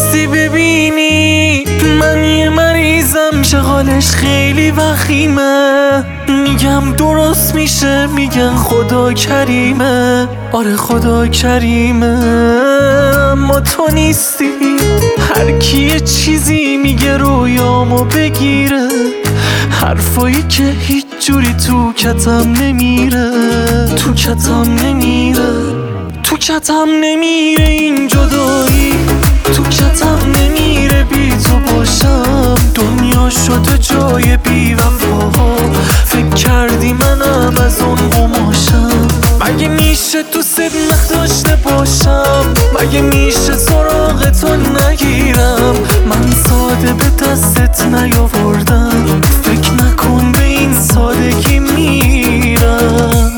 نیستی ببینی من یه مریضم که حالش خیلی وخیمه. میگم درست میشه، میگن خدا کریمه. آره خدا کریمه، اما تو نیستی. هر کی یه چیزی میگه رویامو بگیره، حرفایی که هیچ جوری تو کتم نمیره، تو کتم نمیره، تو کتم نمیره. این جدایی تو کتم نمیره، بی تو باشم دنیا شده جای بی وفاها. فکر کردی منم از اون قماشم؟ مگه میشه تو نخ داشته باشم؟ مگه میشه سراغ تو نگیرم؟ من ساده به دستت نیاوردم، فکر نکن به این سادگی میرم.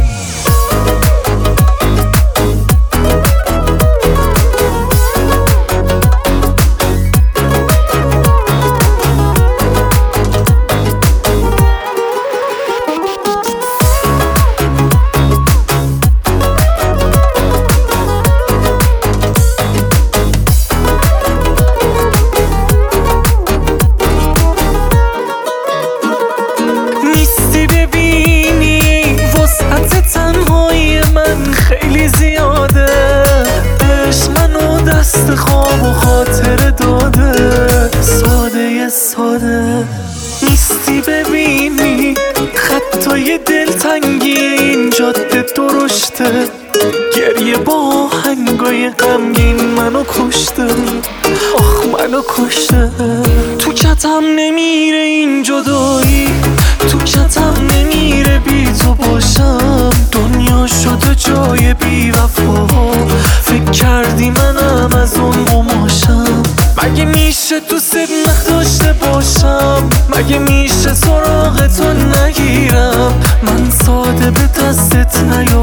خیلی زیاده عشق منو دست خواب و خاطر داده. ساده ساده نیستی ببینی خطای دلتنگی این جاده درشته. گریه با آهنگای غمگین منو کشته، آخ منو کشته. تو کتم نمیره این جدایی، تو کتم نمیره بی تو باشم دنیا شده جای بی وفاها. فکر کردی منم از اون قماشم؟ مگه میشه تو نخ داشته باشم؟ مگه میشه سراغ تو نگیرم؟ من ساده به دستت نیاوردم،